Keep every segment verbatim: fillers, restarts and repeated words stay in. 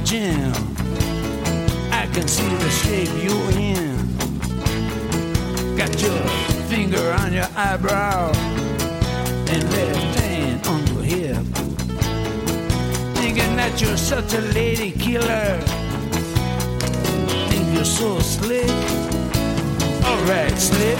jam. I can see the shape you're in. Got your finger on your eyebrow and left hand on your hip. Thinking that you're such a lady killer. Think you're so slick. Alright, slick.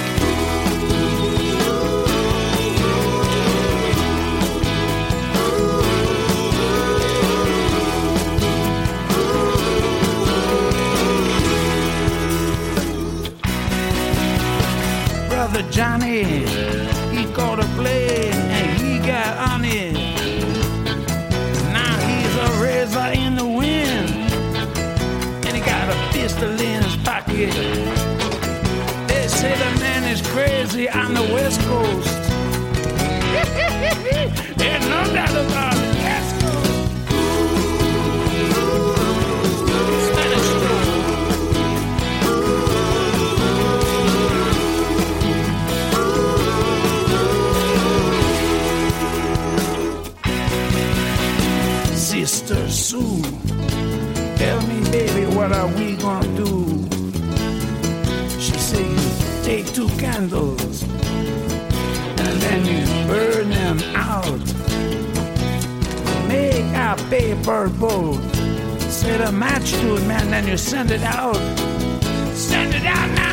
Brother Johnny, he caught a blade and he got on it. Now he's a razor in the wind, and he got a pistol in his pocket. They say the man is crazy on the West Coast. There's no doubt about it. West Coast. Spanish Road. Sister Sue, tell me, baby, what are we gonna do? She say you take two candles and then you burn them out. Make a paper boat, set a match to it, man, then you send it out. Send it out now!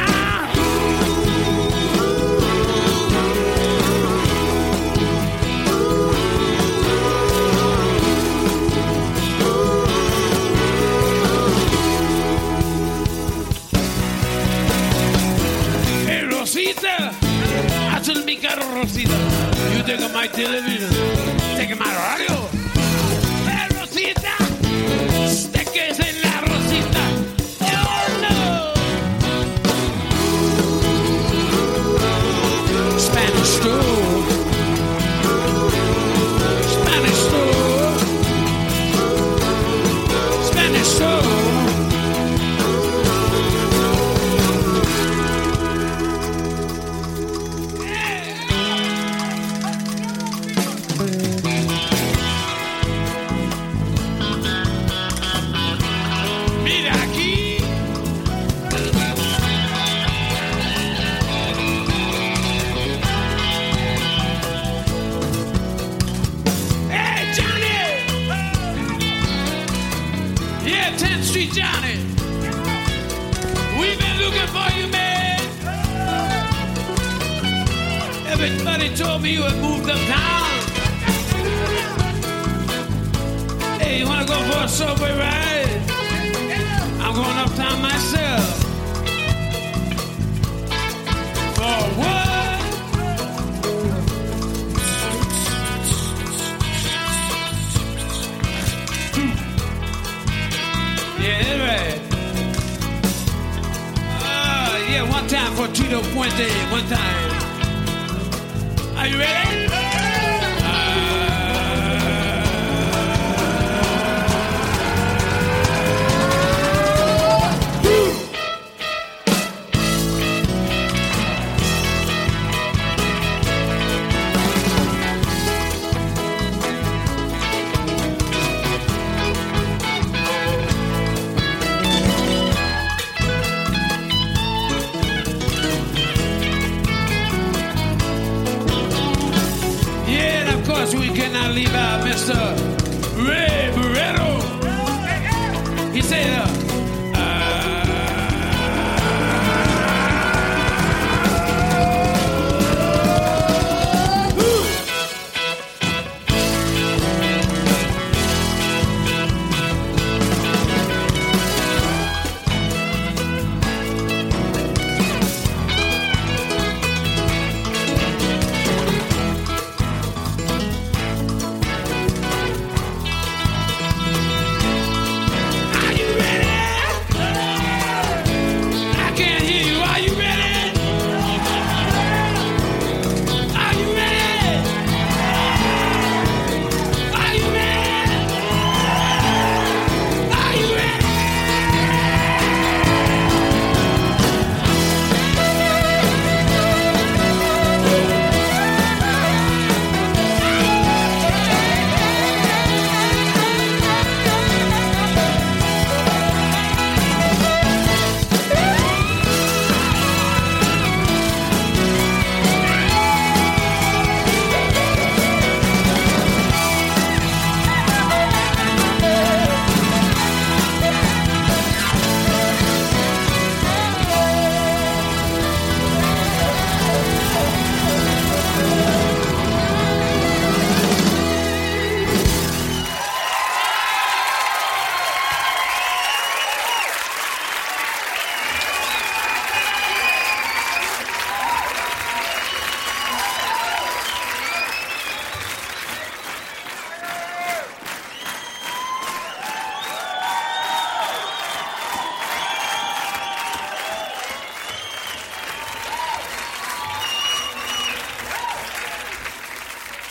Rosita, hazle mi carro, Rosita. You take my television, take my radio. Hey, Rosita, steques en la Rosita. Oh no! Spanish store, Spanish store, Spanish store. Johnny, we've been looking for you, man. Everybody told me you had moved uptown. Hey, you wanna go for a subway ride? I'm going uptown myself. For what? Yeah, that's right. Uh, yeah, one time for Tito Puente, one time. Are you ready? We cannot leave out Mister